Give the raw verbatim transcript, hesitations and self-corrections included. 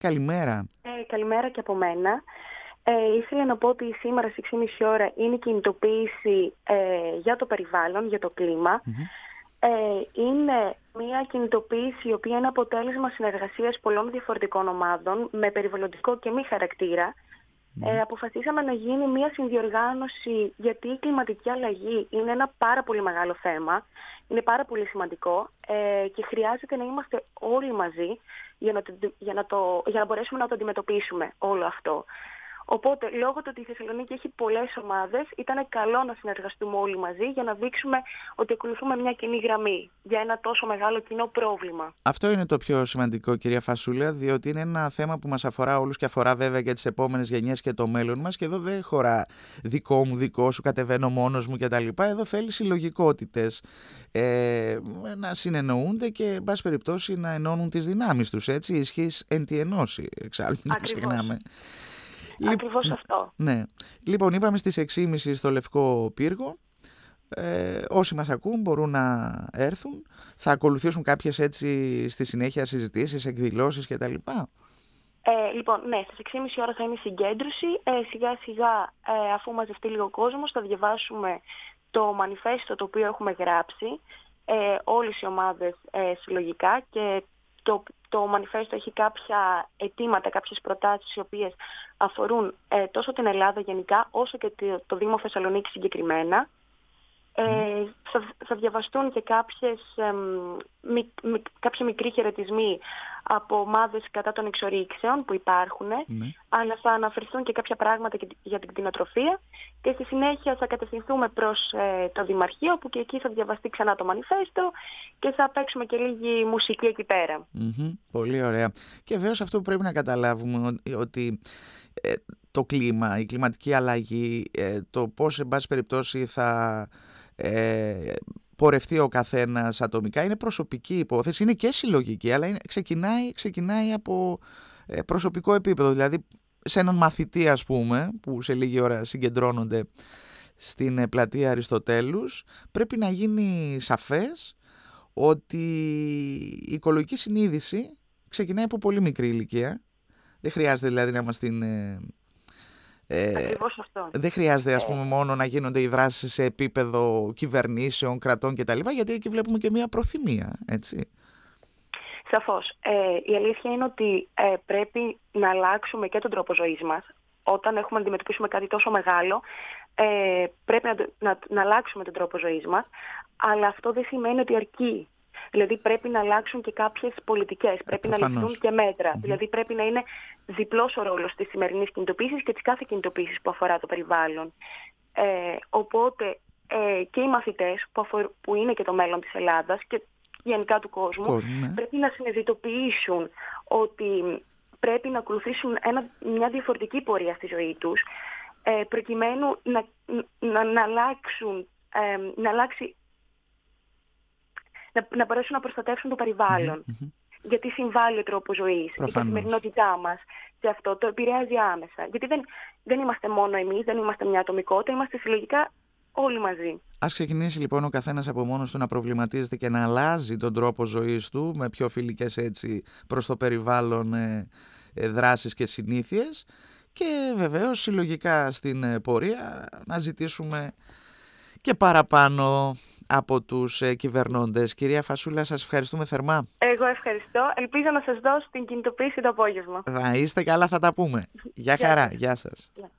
Καλημέρα. Ε, καλημέρα και από μένα. Ε, ήθελα να πω ότι σήμερα στις έξι και μισή ώρα είναι η κινητοποίηση ε, για το περιβάλλον, για το κλίμα. Mm-hmm. Ε, είναι μια κινητοποίηση η οποία είναι αποτέλεσμα συνεργασίας πολλών διαφορετικών ομάδων με περιβαλλοντικό και μη χαρακτήρα. Mm-hmm. Ε, αποφασίσαμε να γίνει μια συνδιοργάνωση γιατί η κλιματική αλλαγή είναι ένα πάρα πολύ μεγάλο θέμα, είναι πάρα πολύ σημαντικό ε, και χρειάζεται να είμαστε όλοι μαζί για να, το, για, να το, για να μπορέσουμε να το αντιμετωπίσουμε όλο αυτό. Οπότε, λόγω του ότι η Θεσσαλονίκη έχει πολλές ομάδες, ήταν καλό να συνεργαστούμε όλοι μαζί για να δείξουμε ότι ακολουθούμε μια κοινή γραμμή για ένα τόσο μεγάλο κοινό πρόβλημα. Αυτό είναι το πιο σημαντικό, κυρία Φασούλα, διότι είναι ένα θέμα που μας αφορά όλους και αφορά βέβαια και τις επόμενες γενιές και το μέλλον μας. Και εδώ δεν χωρά δικό μου, δικό σου, κατεβαίνω μόνος μου κτλ. Εδώ θέλει συλλογικότητες ε, να συνεννοούνται και, εν πάση περιπτώσει, να ενώνουν τις δυνάμεις τους. Έτσι, ισχύς εν τη ενώση, εξάλλου, μην το ξεχνάμε. Ακριβώς αυτό. Ναι. Λοιπόν, είπαμε στις έξι και μισή στο Λευκό Πύργο. Ε, όσοι μας ακούν μπορούν να έρθουν. Θα ακολουθήσουν κάποιες έτσι στη συνέχεια συζητήσεις, εκδηλώσεις κτλ. Ε, λοιπόν, ναι, στις έξι και μισή ώρα θα είναι η συγκέντρωση. Ε, σιγά σιγά, ε, αφού μαζευτεί λίγο κόσμος, θα διαβάσουμε το μανιφέστο το οποίο έχουμε γράψει ε, όλες οι ομάδες ε, συλλογικά και το, το μανιφέστο έχει κάποια αιτήματα, κάποιες προτάσεις οι οποίες αφορούν ε, τόσο την Ελλάδα γενικά όσο και το, το Δήμο Θεσσαλονίκη συγκεκριμένα. Ε, θα, θα διαβαστούν και κάποιες, ε, μι, μι, κάποιοι μικροί χαιρετισμοί από ομάδες κατά των εξορίξεων που υπάρχουν, mm. αλλά θα αναφερθούν και κάποια πράγματα για την κτηνοτροφία και στη συνέχεια θα κατευθυνθούμε προς ε, το Δημαρχείο, που και εκεί θα διαβαστεί ξανά το μανιφέστο και θα παίξουμε και λίγη μουσική εκεί πέρα. Mm-hmm. Πολύ ωραία. Και βέβαια αυτό που πρέπει να καταλάβουμε ότι ε, το κλίμα, η κλιματική αλλαγή, ε, το πώς εν πάση περιπτώσει θα Ε, πορευτεί ο καθένας ατομικά είναι προσωπική υπόθεση, είναι και συλλογική, αλλά είναι, ξεκινάει, ξεκινάει από ε, προσωπικό επίπεδο. Δηλαδή σε έναν μαθητή, ας πούμε, που σε λίγη ώρα συγκεντρώνονται στην ε, πλατεία Αριστοτέλους, πρέπει να γίνει σαφές ότι η οικολογική συνείδηση ξεκινάει από πολύ μικρή ηλικία. Δεν χρειάζεται δηλαδή να είμαστε στην... Ε, Ε, αυτό. Δεν χρειάζεται, ας πούμε, μόνο να γίνονται οι δράσεις σε επίπεδο κυβερνήσεων, κρατών κτλ. Γιατί εκεί βλέπουμε και μια προθυμία, έτσι. Σαφώς. Ε, η αλήθεια είναι ότι ε, πρέπει να αλλάξουμε και τον τρόπο ζωής μας. Όταν έχουμε να αντιμετωπίσουμε κάτι τόσο μεγάλο, ε, πρέπει να, να, να αλλάξουμε τον τρόπο ζωής μας. Αλλά αυτό δεν σημαίνει ότι αρκεί. Δηλαδή πρέπει να αλλάξουν και κάποιες πολιτικές, πρέπει Προφανώς. να ληφθούν και μέτρα. Mm-hmm. Δηλαδή πρέπει να είναι διπλός ο ρόλος της σημερινής κινητοποίησης και της κάθε κινητοποίησης που αφορά το περιβάλλον. Ε, οπότε ε, και οι μαθητές που, αφορ... που είναι και το μέλλον της Ελλάδας και γενικά του κόσμου, Κόσμο, ναι. πρέπει να συνειδητοποιήσουν ότι πρέπει να ακολουθήσουν ένα, μια διαφορετική πορεία στη ζωή τους ε, προκειμένου να, να, να, αλλάξουν, ε, να αλλάξει Να, να μπορέσουν να προστατεύσουν το περιβάλλον. Mm-hmm. Γιατί συμβάλλει ο τρόπος ζωής, η καθημερινότητά μας και αυτό το επηρεάζει άμεσα. Γιατί δεν, δεν είμαστε μόνο εμείς, δεν είμαστε μια ατομικότητα, είμαστε συλλογικά όλοι μαζί. Ας ξεκινήσει λοιπόν ο καθένας από μόνος του να προβληματίζεται και να αλλάζει τον τρόπο ζωής του με πιο φιλικές έτσι προς το περιβάλλον ε, ε, δράσεις και συνήθειες και βεβαίως συλλογικά στην ε, πορεία να ζητήσουμε και παραπάνω από τους ε, κυβερνώντες. Κυρία Φασούλα, σας ευχαριστούμε θερμά. Εγώ ευχαριστώ. Ελπίζω να σας δώσω την κινητοποίηση το απόγευμα. Θα είστε καλά, θα τα πούμε. Γεια χαρά, γεια σας. Yeah.